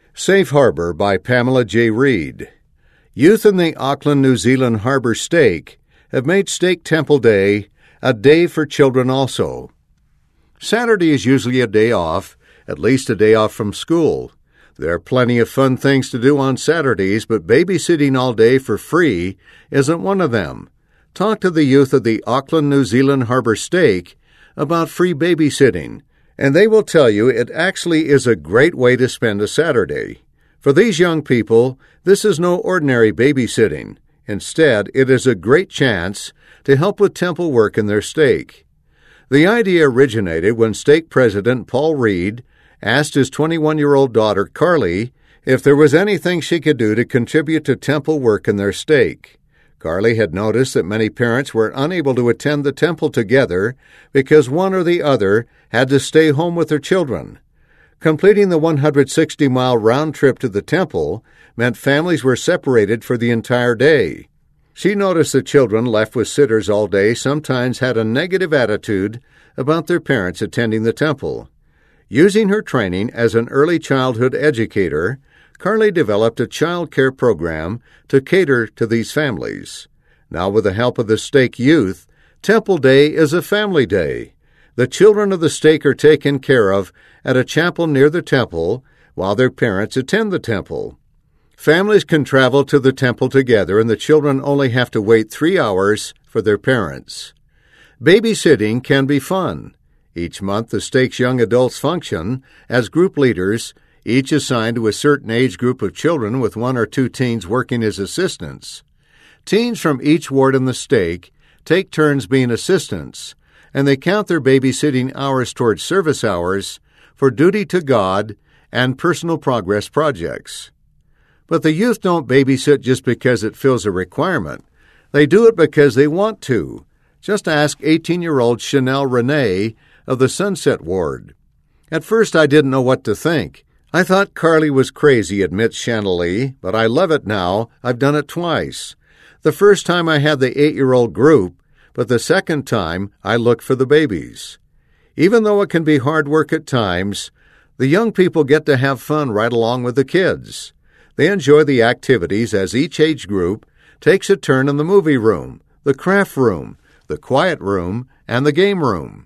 Safe Harbor by Pamela J. Reed. Youth in the Auckland, New Zealand Harbour Stake have made Stake Temple Day a day for children also. Saturday is usually a day off, at least a day off from school. There are plenty of fun things to do on Saturdays, but babysitting all day for free isn't one of them. Talk to the youth of the Auckland, New Zealand Harbour Stake about free babysitting, and they will tell you it actually is a great way to spend a Saturday. For these young people, this is no ordinary babysitting. Instead, it is a great chance to help with temple work in their stake. The idea originated when stake president Paul Reed asked his 21-year-old daughter, Carly, if there was anything she could do to contribute to temple work in their stake. Carly had noticed that many parents were unable to attend the temple together because one or the other had to stay home with their children. Completing the 160-mile round trip to the temple meant families were separated for the entire day. She noticed that children left with sitters all day sometimes had a negative attitude about their parents attending the temple. Using her training as an early childhood educator, Carly developed a child care program to cater to these families. Now, with the help of the Stake youth, Temple Day is a family day. The children of the stake are taken care of at a chapel near the temple while their parents attend the temple. Families can travel to the temple together, and the children only have to wait 3 hours for their parents. Babysitting can be fun. Each month, the stake's young adults function as group leaders, each assigned to a certain age group of children with 1 or 2 teens working as assistants. Teens from each ward in the stake take turns being assistants, and they count their babysitting hours towards service hours for duty to God and personal progress projects. But the youth don't babysit just because it fills a requirement. They do it because they want to. Just ask 18-year-old Chanel Renee of the Sunset Ward. At first, I didn't know what to think. I thought Carly was crazy, admits Channelie, but I love it now. I've done it twice. The first time I had the 8-year-old group, but the second time I looked for the babies. Even though it can be hard work at times, the young people get to have fun right along with the kids. They enjoy the activities as each age group takes a turn in the movie room, the craft room, the quiet room, and the game room.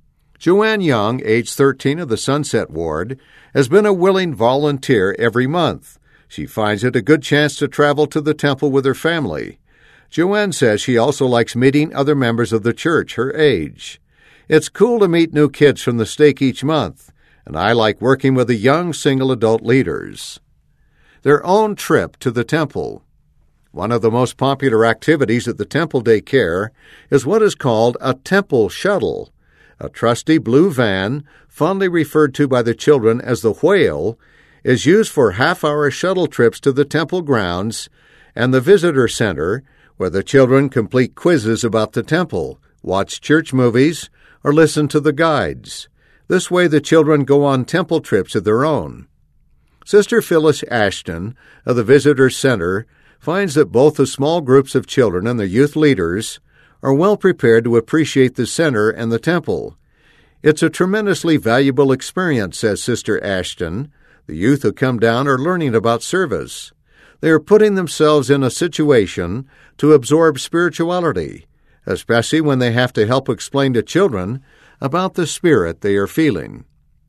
Joanne Young, age 13 of the Sunset Ward, has been a willing volunteer every month. She finds it a good chance to travel to the temple with her family. Joanne says she also likes meeting other members of the church her age. It's cool to meet new kids from the stake each month, and I like working with the young single adult leaders. Their own trip to the temple. One of the most popular activities at the Temple Day Care is what is called a temple shuttle. A trusty blue van, fondly referred to by the children as the Whale, is used for half-hour shuttle trips to the temple grounds and the visitor center, where the children complete quizzes about the temple, watch church movies, or listen to the guides. This way the children go on temple trips of their own. Sister Phyllis Ashton of the Visitor Center finds that both the small groups of children and the youth leaders are well prepared to appreciate the center and the temple. It's a tremendously valuable experience, says Sister Ashton. The youth who come down are learning about service. They are putting themselves in a situation to absorb spirituality, especially when they have to help explain to children about the spirit they are feeling.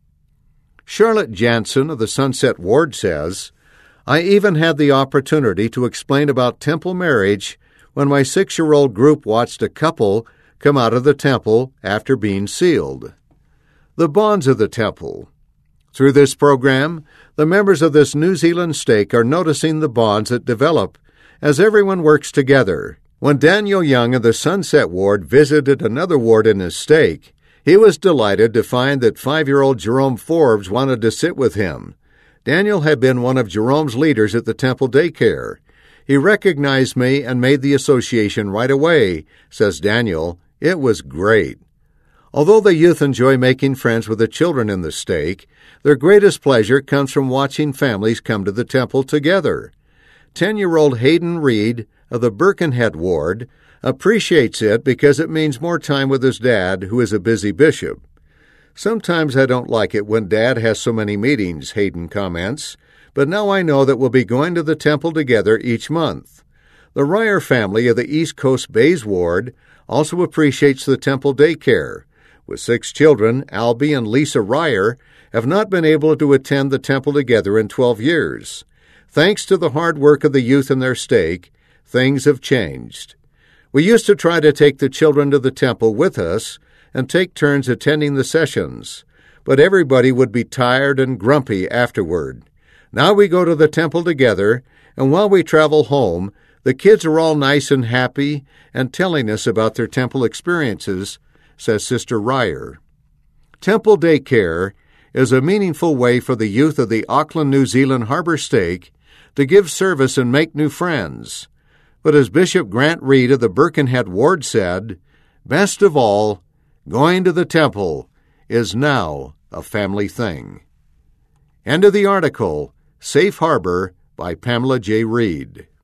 Charlotte Jansen of the Sunset Ward says, I even had the opportunity to explain about temple marriage when my 6-year-old group watched a couple come out of the temple after being sealed. The bonds of the temple. Through this program, the members of this New Zealand stake are noticing the bonds that develop as everyone works together. When Daniel Young of the Sunset Ward visited another ward in his stake, he was delighted to find that 5-year-old Jerome Forbes wanted to sit with him. Daniel had been one of Jerome's leaders at the Temple Daycare. He recognized me and made the association right away, says Daniel. It was great. Although the youth enjoy making friends with the children in the stake, their greatest pleasure comes from watching families come to the temple together. 10-year-old Hayden Reed of the Birkenhead Ward appreciates it because it means more time with his dad, who is a busy bishop. Sometimes I don't like it when Dad has so many meetings, Hayden comments, but now I know that we'll be going to the temple together each month. The Ryer family of the East Coast Bays Ward also appreciates the temple daycare. With 6 children, Albie and Lisa Ryer have not been able to attend the temple together in 12 years. Thanks to the hard work of the youth in their stake, things have changed. We used to try to take the children to the temple with us and take turns attending the sessions, but everybody would be tired and grumpy afterward. Now we go to the temple together, and while we travel home, the kids are all nice and happy and telling us about their temple experiences, says Sister Ryer. Temple daycare is a meaningful way for the youth of the Auckland, New Zealand Harbour Stake to give service and make new friends. But as Bishop Grant Reed of the Birkenhead Ward said, best of all, going to the temple is now a family thing. End of the article, Safe Harbor by Pamela J. Reed.